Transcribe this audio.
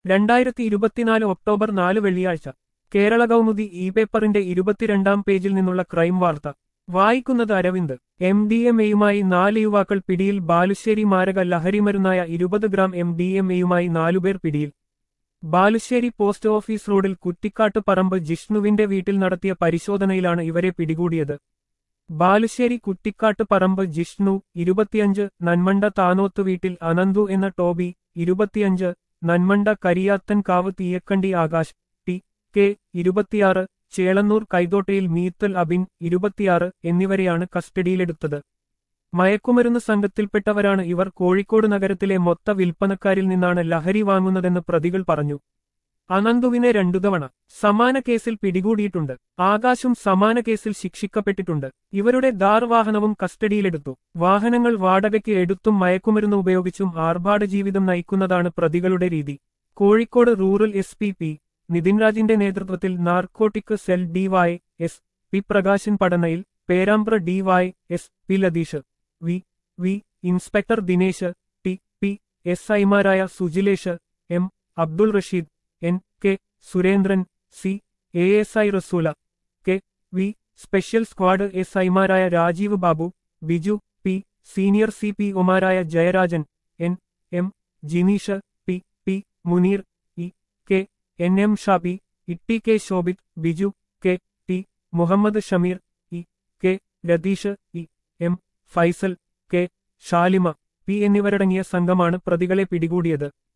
2024 October 4 വെള്ളിയാഴ്ച Kerala Kaumudi E പേപ്പറിന്റെ 22-ാം പേജിൽ നിന്നുള്ള ക്രൈം വാർത്ത വായിക്കുന്നത് അരവിന്ദ്. MDMA-യുമായി 4 യുവാക്കൾ പിടിയിൽ. ബാലുശ്ശേരി മാരക ലഹരിമരുന്നായ 20 ഗ്രാം MDMA-യുമായി 4 പേർ പിടിയിൽ. ബാലുശ്ശേരി പോസ്റ്റ് ഓഫീസ് റോഡിൽ കുറ്റിക്കാട്ട് പറമ്പ് ജിഷ്ണുവിന്റെ വീട്ടിൽ നടത്തിയ പരിശോധനയിലാണ് ഇവരെ പിടികൂടിയത്. ബാലുശ്ശേരി കുറ്റിക്കാട്ട് പറമ്പ് ജിഷ്ണു 25, നന്മണ്ട താനോത്ത് വീട്ടിൽ അനന്തു എന്ന ടോബി 25, നന്മണ്ട കരിയാത്തൻ കാവ് തീയക്കണ്ടി ആകാശ് ടി.കെ. 26, ചേളന്നൂർ കൈതോട്ടയിൽ മീത്തൽ അബിൻ 26 എന്നിവരെയാണ് കസ്റ്റഡിയിലെടുത്തത്. മയക്കുമരുന്ന് സംഘത്തിൽപ്പെട്ടവരാണ് ഇവർ. കോഴിക്കോട് നഗരത്തിലെ മൊത്ത വിൽപ്പനക്കാരിൽ നിന്നാണ് ലഹരി വാങ്ങുന്നതെന്ന് പ്രതികൾ പറഞ്ഞു. അനന്തുവിനെ 2 തവണ സമാന കേസിൽ പിടികൂടിയിട്ടുണ്ട്. ആകാശും സമാന കേസിൽ ശിക്ഷിക്കപ്പെട്ടിട്ടുണ്ട്. ഇവരുടെ ധാർ വാഹനവും കസ്റ്റഡിയിലെടുത്തു. വാഹനങ്ങൾ വാടകയ്ക്ക് എടുത്തും മയക്കുമരുന്ന് ഉപയോഗിച്ചും ആർഭാട ജീവിതം നയിക്കുന്നതാണ് പ്രതികളുടെ രീതി. കോഴിക്കോട് റൂറൽ SP നിതിൻരാജിന്റെ നേതൃത്വത്തിൽ നാർക്കോട്ടിക് സെൽ DY.SP പ്രകാശൻ പടനയിൽ, Perambra DY.SP Latheesh, V inspector Dinesh, T P. SI-മാരായ Sujilesh, M. Abdul Rasheed, N.K. Surendran, C. ASI Rasoola, K.V. Special squad SI-മാരായ രാജീവ് ബാബു, ബിജു പി, സീനിയർ CPO-മാരായ Jayarajan, N.M. Jineesh, P.P. Muneer, E.K. N.M. Shabi, E T. K Shobith, Biju K.T. Muhammad Shameer, E.K. Ratheesh, E.M. Faisal, K. Shalima, P എന്നിവരടങ്ങിയ സംഘമാണ് പ്രതികളെ പിടികൂടിയത്.